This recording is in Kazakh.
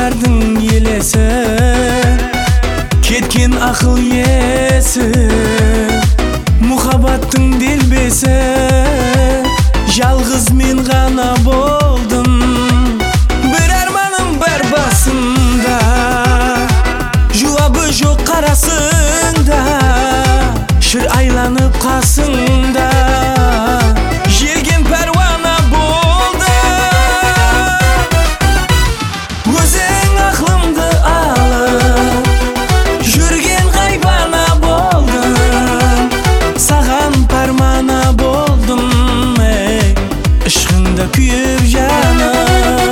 баштардың елесі, кеткен ақыл есі, мұхаббаттың делбесі. Жалғыз мен ғана болдым, бір арманым бар басымда, жауабы жоқ қарасыңда, шыр айланып қасыңда. Желген пәруана болды, өзің ақлымды алып, жүрген ғайбана болдым, саған пармана болдым, ішқыңда күйіп жаным.